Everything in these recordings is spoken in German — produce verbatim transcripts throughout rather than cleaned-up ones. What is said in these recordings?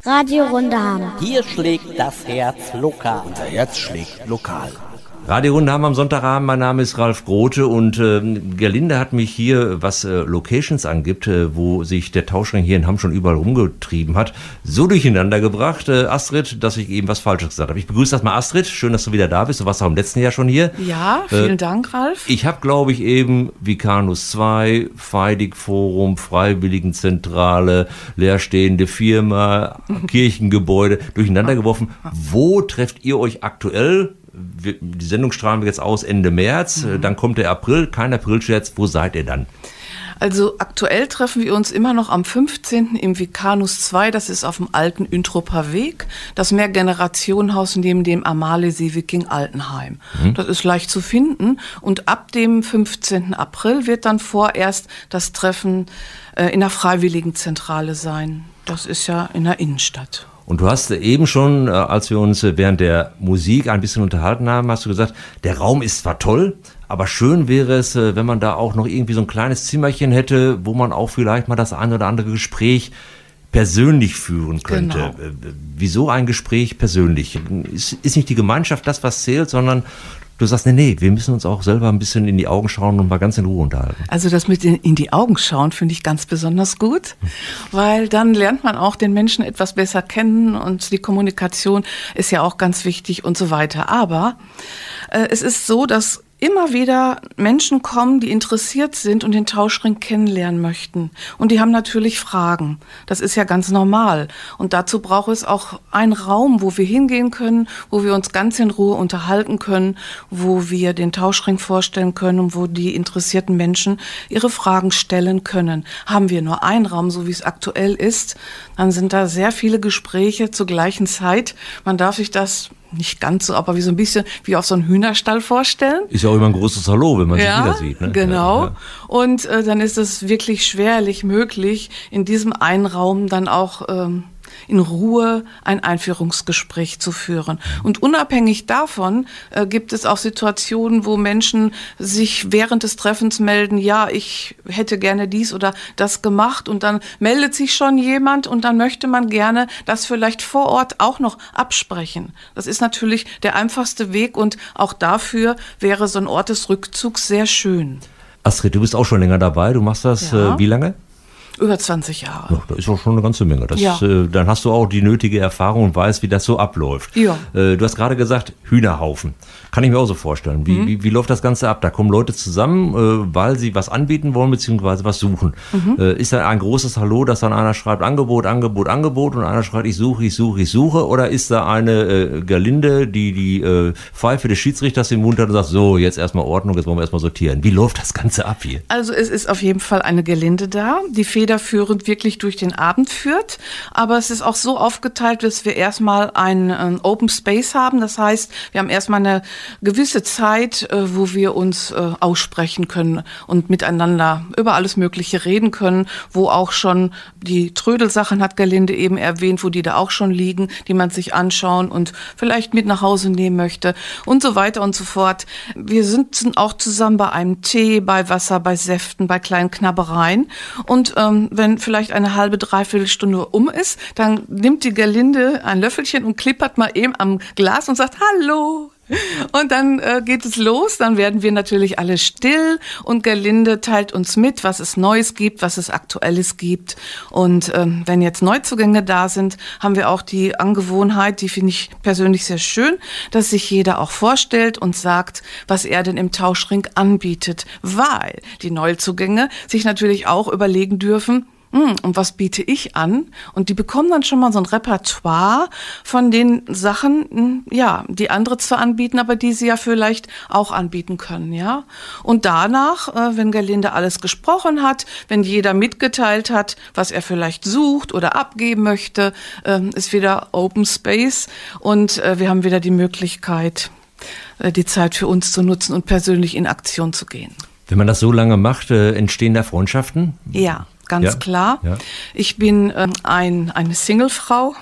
Radio Runderham. Hier schlägt das Herz lokal. Unser Herz schlägt lokal. Radio Runderham am Sonntagabend, mein Name ist Ralf Grote und äh, Gerlinde hat mich hier, was äh, Locations angibt, äh, wo sich der Tauschring hier in Hamm schon überall rumgetrieben hat, so durcheinander gebracht, äh, Astrid, dass ich eben was Falsches gesagt habe. Ich begrüße erstmal Astrid, schön, dass du wieder da bist, du warst auch im letzten Jahr schon hier. Ja, vielen äh, Dank, Ralf. Ich habe, glaube ich, eben Vicanus zwei, Feidig-Forum, Freiwilligenzentrale, leerstehende Firma, Kirchengebäude durcheinander geworfen. Wo trefft ihr euch aktuell? Die Sendung strahlen wir jetzt aus Ende März, mhm. Dann kommt der April, kein Aprilscherz, wo seid ihr dann? Also aktuell treffen wir uns immer noch am fünfzehnten im Vicanus zwei, das ist auf dem alten Üntroper Weg, das Mehrgenerationenhaus neben dem Amalie-Seewiking Altenheim. Mhm. Das ist leicht zu finden und ab dem fünfzehnten April wird dann vorerst das Treffen äh, in der Freiwilligenzentrale sein. Das ist ja in der Innenstadt. Und du hast eben schon, als wir uns während der Musik ein bisschen unterhalten haben, hast du gesagt, der Raum ist zwar toll, aber schön wäre es, wenn man da auch noch irgendwie so ein kleines Zimmerchen hätte, wo man auch vielleicht mal das ein oder andere Gespräch persönlich führen könnte. Genau. Wieso ein Gespräch persönlich? Ist, ist nicht die Gemeinschaft das, was zählt, sondern du sagst, nee, nee, wir müssen uns auch selber ein bisschen in die Augen schauen und mal ganz in Ruhe unterhalten. Also das mit in, in die Augen schauen finde ich ganz besonders gut, weil dann lernt man auch den Menschen etwas besser kennen und die Kommunikation ist ja auch ganz wichtig und so weiter. Aber äh, es ist so, dass immer wieder Menschen kommen, die interessiert sind und den Tauschring kennenlernen möchten. Und die haben natürlich Fragen. Das ist ja ganz normal. Und dazu braucht es auch einen Raum, wo wir hingehen können, wo wir uns ganz in Ruhe unterhalten können, wo wir den Tauschring vorstellen können und wo die interessierten Menschen ihre Fragen stellen können. Haben wir nur einen Raum, so wie es aktuell ist, dann sind da sehr viele Gespräche zur gleichen Zeit. Man darf sich das nicht ganz so, aber wie so ein bisschen wie auf so einen Hühnerstall vorstellen. Ist ja auch immer ein großes Hallo, wenn man ja, sich wieder sieht. Ne? Genau. Ja, ja. Und äh, dann ist es wirklich schwerlich möglich, in diesem einen Raum dann auch ähm, in Ruhe ein Einführungsgespräch zu führen. Und unabhängig davon äh, gibt es auch Situationen, wo Menschen sich während des Treffens melden, ja, ich hätte gerne dies oder das gemacht und dann meldet sich schon jemand und dann möchte man gerne das vielleicht vor Ort auch noch absprechen. Das ist natürlich der einfachste Weg und auch dafür wäre so ein Ort des Rückzugs sehr schön. Astrid, du bist auch schon länger dabei, du machst das ja. äh, wie lange? Über zwanzig Jahre. Ja, da ist auch schon eine ganze Menge. Das, ja. äh, dann hast du auch die nötige Erfahrung und weißt, wie das so abläuft. Ja. Äh, du hast gerade gesagt, Hühnerhaufen. Kann ich mir auch so vorstellen. Wie, mhm. wie, wie läuft das Ganze ab? Da kommen Leute zusammen, äh, weil sie was anbieten wollen, beziehungsweise was suchen. Mhm. Äh, ist da ein großes Hallo, dass dann einer schreibt Angebot, Angebot, Angebot und einer schreibt, ich suche, ich suche, ich suche? Oder ist da eine äh, Gerlinde, die die äh, Pfeife des Schiedsrichters im Mund hat und sagt, so, jetzt erstmal Ordnung, jetzt wollen wir erstmal sortieren. Wie läuft das Ganze ab hier? Also es ist auf jeden Fall eine Gerlinde da, die federführend wirklich durch den Abend führt, aber es ist auch so aufgeteilt, dass wir erstmal einen äh, Open Space haben, das heißt, wir haben erstmal eine gewisse Zeit, äh, wo wir uns äh, aussprechen können und miteinander über alles Mögliche reden können, wo auch schon die Trödelsachen, hat Gerlinde eben erwähnt, wo die da auch schon liegen, die man sich anschauen und vielleicht mit nach Hause nehmen möchte und so weiter und so fort. Wir sind auch zusammen bei einem Tee, bei Wasser, bei Säften, bei kleinen Knabbereien und ähm, wenn vielleicht eine halbe, dreiviertel Stunde um ist, dann nimmt die Gerlinde ein Löffelchen und klippert mal eben am Glas und sagt Hallo. Und dann äh, geht es los, dann werden wir natürlich alle still und Gerlinde teilt uns mit, was es Neues gibt, was es Aktuelles gibt. Und ähm, wenn jetzt Neuzugänge da sind, haben wir auch die Angewohnheit, die finde ich persönlich sehr schön, dass sich jeder auch vorstellt und sagt, was er denn im Tauschring anbietet, weil die Neuzugänge sich natürlich auch überlegen dürfen, und was biete ich an? Und die bekommen dann schon mal so ein Repertoire von den Sachen, ja, die andere zwar anbieten, aber die sie ja vielleicht auch anbieten können, ja. Und danach, wenn Gerlinde alles gesprochen hat, wenn jeder mitgeteilt hat, was er vielleicht sucht oder abgeben möchte, ist wieder Open Space und wir haben wieder die Möglichkeit, die Zeit für uns zu nutzen und persönlich in Aktion zu gehen. Wenn man das so lange macht, entstehen da Freundschaften? Ja. Ganz ja, klar. Ja. Ich bin ähm, ein, eine Singlefrau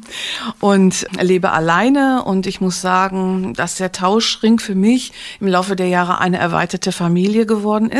und lebe alleine und ich muss sagen, dass der Tauschring für mich im Laufe der Jahre eine erweiterte Familie geworden ist.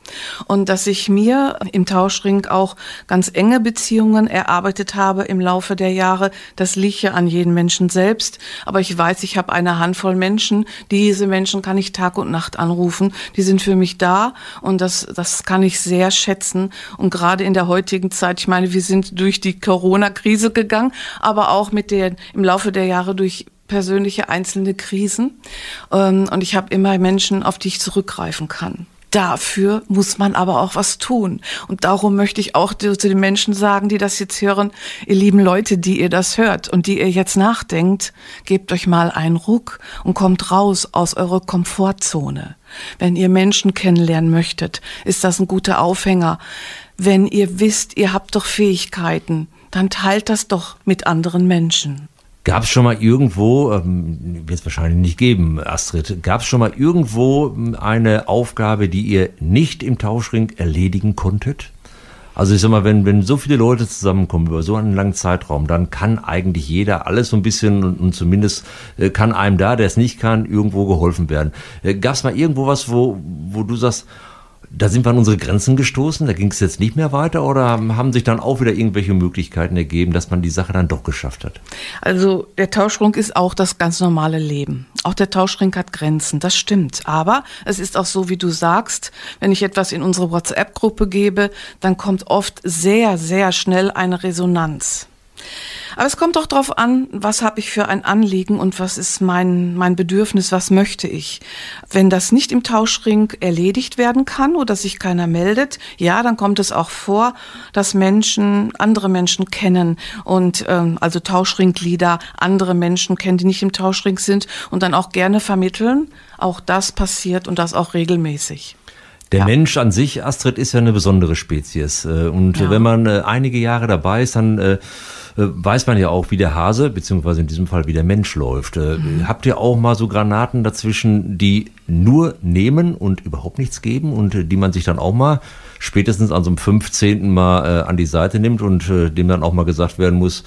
und dass ich mir im Tauschring auch ganz enge Beziehungen erarbeitet habe im Laufe der Jahre. Das liegt ja an jedem Menschen selbst, aber ich weiß, ich habe eine Handvoll Menschen. Diese Menschen kann ich Tag und Nacht anrufen. Die sind für mich da und das, das kann ich sehr schätzen. Und gerade in der heutigen Zeit, ich meine, wir sind durch die Corona-Krise gegangen, aber auch mit der, im Laufe der Jahre durch persönliche einzelne Krisen. Und ich habe immer Menschen, auf die ich zurückgreifen kann. Dafür muss man aber auch was tun. Und darum möchte ich auch zu den Menschen sagen, die das jetzt hören, ihr lieben Leute, die ihr das hört und die ihr jetzt nachdenkt, gebt euch mal einen Ruck und kommt raus aus eurer Komfortzone. Wenn ihr Menschen kennenlernen möchtet, ist das ein guter Aufhänger. Wenn ihr wisst, ihr habt doch Fähigkeiten, dann teilt das doch mit anderen Menschen. Gab es schon mal irgendwo, ähm, wird es wahrscheinlich nicht geben, Astrid, gab es schon mal irgendwo eine Aufgabe, die ihr nicht im Tauschring erledigen konntet? Also ich sag mal, wenn, wenn so viele Leute zusammenkommen über so einen langen Zeitraum, dann kann eigentlich jeder alles so ein bisschen und, und zumindest äh, kann einem da, der es nicht kann, irgendwo geholfen werden. Äh, gab es mal irgendwo was, wo, wo du sagst, da sind wir an unsere Grenzen gestoßen, da ging es jetzt nicht mehr weiter oder haben sich dann auch wieder irgendwelche Möglichkeiten ergeben, dass man die Sache dann doch geschafft hat? Also der Tauschring ist auch das ganz normale Leben. Auch der Tauschring hat Grenzen, das stimmt. Aber es ist auch so, wie du sagst, wenn ich etwas in unsere WhatsApp-Gruppe gebe, dann kommt oft sehr, sehr schnell eine Resonanz. Aber es kommt auch darauf an, was habe ich für ein Anliegen und was ist mein, mein Bedürfnis, was möchte ich. Wenn das nicht im Tauschring erledigt werden kann oder sich keiner meldet, ja, dann kommt es auch vor, dass Menschen andere Menschen kennen und ähm, also Tauschringglieder andere Menschen kennen, die nicht im Tauschring sind und dann auch gerne vermitteln. Auch das passiert und das auch regelmäßig. Der ja. Mensch an sich, Astrid, ist ja eine besondere Spezies. Und ja. wenn man einige Jahre dabei ist, dann äh, weiß man ja auch, wie der Hase, beziehungsweise in diesem Fall wie der Mensch läuft. Mhm. Habt ihr auch mal so Granaten dazwischen, die nur nehmen und überhaupt nichts geben und die man sich dann auch mal spätestens an so einem fünfzehnten Mal äh, an die Seite nimmt und äh, dem dann auch mal gesagt werden muss,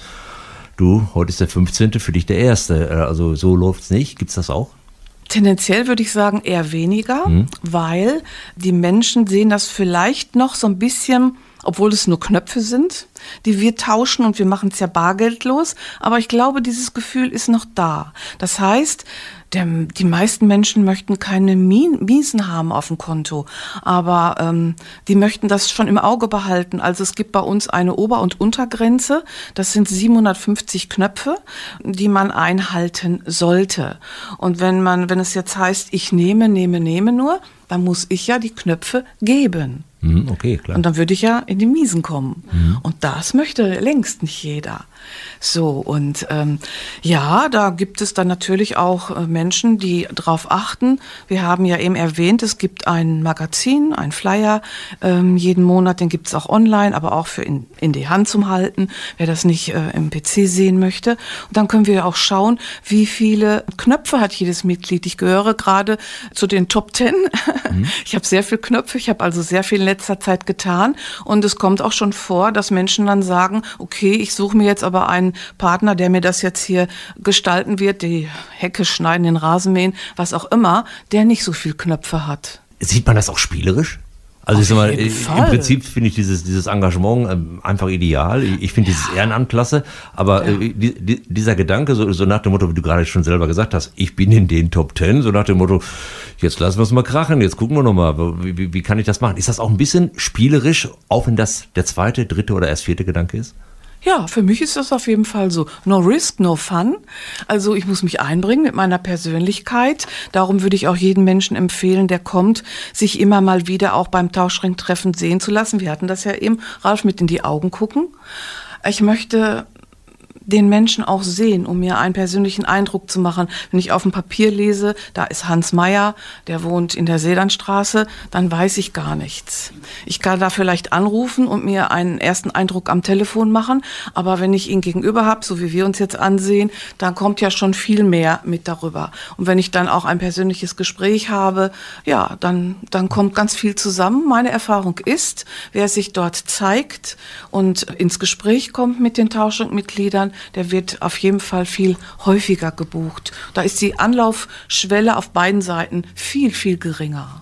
du, heute ist der fünfzehnte, für dich der erste. Also so läuft's nicht. Gibt's das auch? Tendenziell würde ich sagen eher weniger, hm. weil die Menschen sehen das vielleicht noch so ein bisschen, obwohl es nur Knöpfe sind, die wir tauschen und wir machen es ja bargeldlos. Aber ich glaube, dieses Gefühl ist noch da. Das heißt, der, die meisten Menschen möchten keine Miesen haben auf dem Konto, aber ähm, die möchten das schon im Auge behalten. Also es gibt bei uns eine Ober- und Untergrenze. Das sind siebenhundertfünfzig Knöpfe, die man einhalten sollte. Und wenn man, wenn es jetzt heißt, ich nehme, nehme, nehme nur, dann muss ich ja die Knöpfe geben. Okay, klar. Und dann würde ich ja in die Miesen kommen. Mhm. Und das möchte längst nicht jeder. So, und ähm, ja, da gibt es dann natürlich auch äh, Menschen, die darauf achten. Wir haben ja eben erwähnt, es gibt ein Magazin, ein Flyer, ähm, jeden Monat, den gibt es auch online, aber auch für in, in die Hand zum Halten, wer das nicht äh, im P C sehen möchte. Und dann können wir auch schauen, wie viele Knöpfe hat jedes Mitglied. Ich gehöre gerade zu den Top Ten. Mhm. Ich habe sehr viele Knöpfe, ich habe also sehr viel in letzter Zeit getan. Und es kommt auch schon vor, dass Menschen dann sagen, okay, ich suche mir jetzt aber einen Partner, der mir das jetzt hier gestalten wird, die Hecke schneiden, den Rasen mähen, was auch immer, der nicht so viel Knöpfe hat. Sieht man das auch spielerisch? Also ich sag mal, im Prinzip finde ich dieses, dieses Engagement ähm, einfach ideal. Ich, ich finde ja. dieses Ehrenamt klasse, aber ja. äh, die, die, dieser Gedanke, so, so nach dem Motto, wie du gerade schon selber gesagt hast, ich bin in den Top Ten, so nach dem Motto, jetzt lassen wir es mal krachen, jetzt gucken wir nochmal, wie, wie, wie kann ich das machen? Ist das auch ein bisschen spielerisch, auch wenn das der zweite, dritte oder erst vierte Gedanke ist? Ja, für mich ist das auf jeden Fall so. No risk, no fun. Also ich muss mich einbringen mit meiner Persönlichkeit. Darum würde ich auch jedem Menschen empfehlen, der kommt, sich immer mal wieder auch beim Tauschring-Treffen sehen zu lassen. Wir hatten das ja eben, Ralf, mit in die Augen gucken. Ich möchte den Menschen auch sehen, um mir einen persönlichen Eindruck zu machen. Wenn ich auf dem Papier lese, da ist Hans Meyer, der wohnt in der Seelandstraße, dann weiß ich gar nichts. Ich kann da vielleicht anrufen und mir einen ersten Eindruck am Telefon machen, aber wenn ich ihn gegenüber habe, so wie wir uns jetzt ansehen, dann kommt ja schon viel mehr mit darüber. Und wenn ich dann auch ein persönliches Gespräch habe, ja, dann, dann kommt ganz viel zusammen. Meine Erfahrung ist, wer sich dort zeigt und ins Gespräch kommt mit den Tauschringmitgliedern, der wird auf jeden Fall viel häufiger gebucht. Da ist die Anlaufschwelle auf beiden Seiten viel, viel geringer.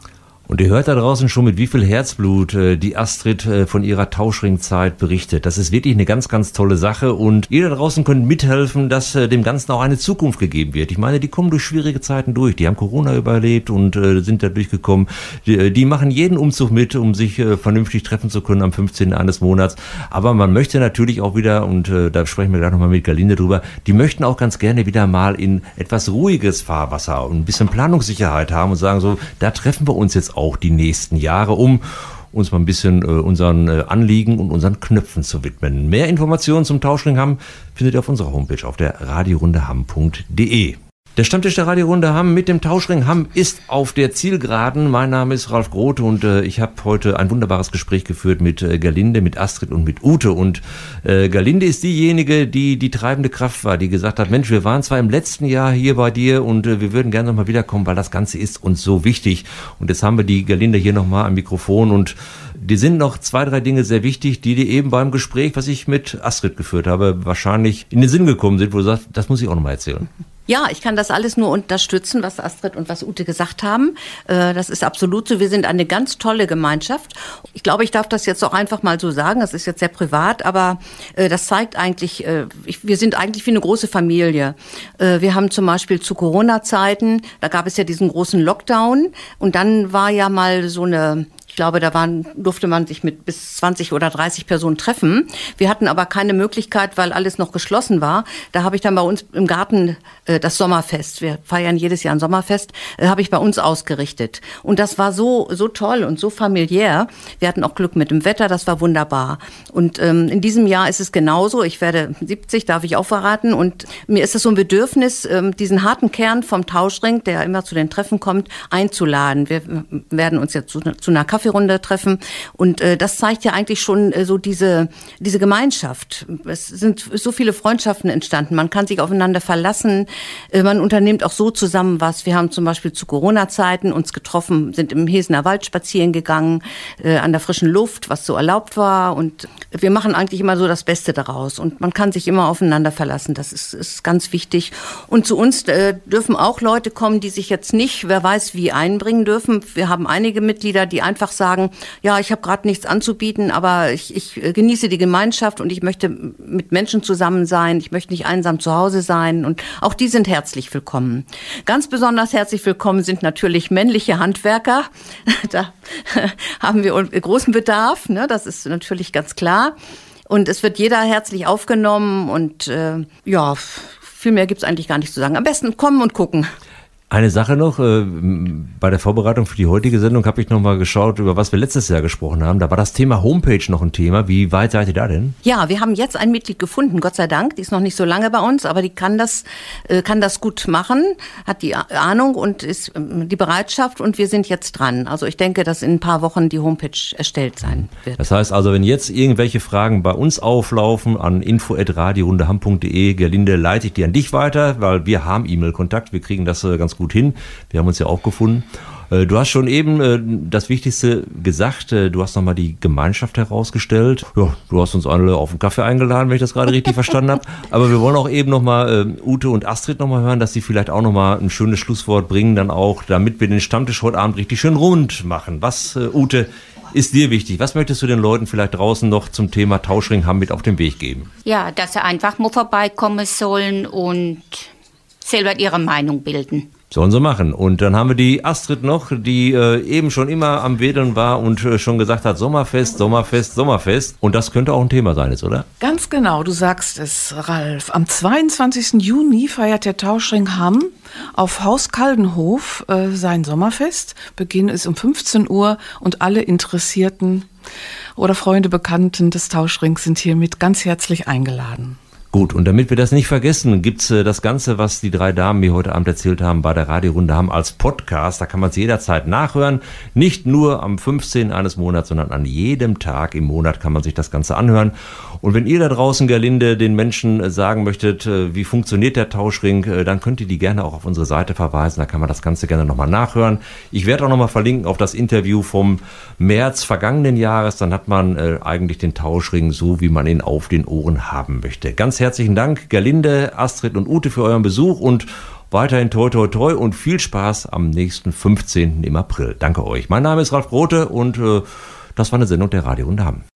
Und ihr hört da draußen schon, mit wie viel Herzblut äh, die Astrid äh, von ihrer Tauschringzeit berichtet. Das ist wirklich eine ganz, ganz tolle Sache und ihr da draußen könnt mithelfen, dass äh, dem Ganzen auch eine Zukunft gegeben wird. Ich meine, die kommen durch schwierige Zeiten durch. Die haben Corona überlebt und äh, sind da durchgekommen. Die, die machen jeden Umzug mit, um sich äh, vernünftig treffen zu können am fünfzehnten eines Monats. Aber man möchte natürlich auch wieder, und äh, da sprechen wir gleich nochmal mit Gerlinde drüber, die möchten auch ganz gerne wieder mal in etwas ruhiges Fahrwasser und ein bisschen Planungssicherheit haben und sagen so, da treffen wir uns jetzt auch die nächsten Jahre, um uns mal ein bisschen äh, unseren äh, Anliegen und unseren Knöpfen zu widmen. Mehr Informationen zum Tauschring Hamm findet ihr auf unserer Homepage auf der radiorunde hamm punkt de. Der Stammtisch der Radiorunde Hamm mit dem Tauschring Hamm ist auf der Zielgeraden. Mein Name ist Ralf Grote und äh, ich habe heute ein wunderbares Gespräch geführt mit äh, Gerlinde, mit Astrid und mit Ute. Und äh, Gerlinde ist diejenige, die die treibende Kraft war, die gesagt hat, Mensch, wir waren zwar im letzten Jahr hier bei dir und äh, wir würden gerne nochmal wiederkommen, weil das Ganze ist uns so wichtig. Und jetzt haben wir die Gerlinde hier nochmal am Mikrofon und die sind noch zwei, drei Dinge sehr wichtig, die dir eben beim Gespräch, was ich mit Astrid geführt habe, wahrscheinlich in den Sinn gekommen sind, wo du sagst, das muss ich auch nochmal erzählen. Ja, ich kann das alles nur unterstützen, was Astrid und was Ute gesagt haben. Das ist absolut so. Wir sind eine ganz tolle Gemeinschaft. Ich glaube, ich darf das jetzt auch einfach mal so sagen. Das ist jetzt sehr privat, aber das zeigt eigentlich, wir sind eigentlich wie eine große Familie. Wir haben zum Beispiel zu Corona-Zeiten, da gab es ja diesen großen Lockdown und dann war ja mal so eine... Ich glaube, da waren, durfte man sich mit bis zwanzig oder dreißig Personen treffen. Wir hatten aber keine Möglichkeit, weil alles noch geschlossen war. Da habe ich dann bei uns im Garten äh, das Sommerfest, wir feiern jedes Jahr ein Sommerfest, äh, habe ich bei uns ausgerichtet. Und das war so so toll und so familiär. Wir hatten auch Glück mit dem Wetter, das war wunderbar. Und ähm, in diesem Jahr ist es genauso. Ich werde siebzig, darf ich auch verraten. Und mir ist es so ein Bedürfnis, ähm, diesen harten Kern vom Tauschring, der immer zu den Treffen kommt, einzuladen. Wir werden uns jetzt zu, zu einer Kaffee Runde treffen und äh, das zeigt ja eigentlich schon äh, so diese diese Gemeinschaft. Es sind so viele Freundschaften entstanden. Man kann sich aufeinander verlassen. Äh, man unternimmt auch so zusammen was. Wir haben zum Beispiel zu Corona-Zeiten uns getroffen, sind im Hesener Wald spazieren gegangen, äh, an der frischen Luft, was so erlaubt war und wir machen eigentlich immer so das Beste daraus und man kann sich immer aufeinander verlassen. Das ist, ist ganz wichtig. Und zu uns äh, dürfen auch Leute kommen, die sich jetzt nicht, wer weiß wie, einbringen dürfen. Wir haben einige Mitglieder, die einfach sagen, ja, ich habe gerade nichts anzubieten, aber ich, ich genieße die Gemeinschaft und ich möchte mit Menschen zusammen sein, ich möchte nicht einsam zu Hause sein und auch die sind herzlich willkommen. Ganz besonders herzlich willkommen sind natürlich männliche Handwerker, da haben wir großen Bedarf, ne? Das ist natürlich ganz klar und es wird jeder herzlich aufgenommen und äh, ja, viel mehr gibt's eigentlich gar nicht zu sagen. Am besten kommen und gucken. Eine Sache noch, äh, bei der Vorbereitung für die heutige Sendung habe ich noch mal geschaut, über was wir letztes Jahr gesprochen haben. Da war das Thema Homepage noch ein Thema. Wie weit seid ihr da denn? Ja, wir haben jetzt ein Mitglied gefunden, Gott sei Dank. Die ist noch nicht so lange bei uns, aber die kann das, äh, kann das gut machen, hat die Ahnung und ist äh, die Bereitschaft und wir sind jetzt dran. Also ich denke, dass in ein paar Wochen die Homepage erstellt sein wird. Das heißt also, wenn jetzt irgendwelche Fragen bei uns auflaufen, an info at radiorunde hamm punkt de, Gerlinde, leite ich die an dich weiter, weil wir haben E-Mail-Kontakt, wir kriegen das äh, ganz gut gut hin. Wir haben uns ja auch gefunden. Du hast schon eben das Wichtigste gesagt. Du hast nochmal die Gemeinschaft herausgestellt. Ja, du hast uns alle auf den Kaffee eingeladen, wenn ich das gerade richtig verstanden habe. Aber wir wollen auch eben nochmal Ute und Astrid nochmal hören, dass sie vielleicht auch nochmal ein schönes Schlusswort bringen, dann auch, damit wir den Stammtisch heute Abend richtig schön rund machen. Was, Ute, ist dir wichtig? Was möchtest du den Leuten vielleicht draußen noch zum Thema Tauschring Hamm mit auf den Weg geben? Ja, dass sie einfach mal vorbeikommen sollen und selber ihre Meinung bilden. Sollen sie machen. Und dann haben wir die Astrid noch, die äh, eben schon immer am Wedeln war und äh, schon gesagt hat, Sommerfest, Sommerfest, Sommerfest. Und das könnte auch ein Thema sein jetzt, oder? Ganz genau, du sagst es, Ralf. Am zweiundzwanzigsten Juni feiert der Tauschring Hamm auf Haus Kaldenhof äh, sein Sommerfest. Beginn ist um fünfzehn Uhr und alle Interessierten oder Freunde, Bekannten des Tauschrings sind hiermit ganz herzlich eingeladen. Gut, und damit wir das nicht vergessen, gibt's äh, das Ganze, was die drei Damen mir heute Abend erzählt haben, bei der Radiorunde Hamm als Podcast. Da kann man es jederzeit nachhören. Nicht nur am fünfzehnten eines Monats, sondern an jedem Tag im Monat kann man sich das Ganze anhören. Und wenn ihr da draußen, Gerlinde, den Menschen sagen möchtet, äh, wie funktioniert der Tauschring, äh, dann könnt ihr die gerne auch auf unsere Seite verweisen. Da kann man das Ganze gerne nochmal nachhören. Ich werde auch nochmal verlinken auf das Interview vom März vergangenen Jahres. Dann hat man äh, eigentlich den Tauschring so, wie man ihn auf den Ohren haben möchte. Ganz herzlichen Dank, Gerlinde, Astrid und Ute, für euren Besuch und weiterhin toi toi toi und viel Spaß am nächsten fünfzehnten im April. Danke euch. Mein Name ist Ralf Grote und äh, das war eine Sendung der Radio Runde Hamm.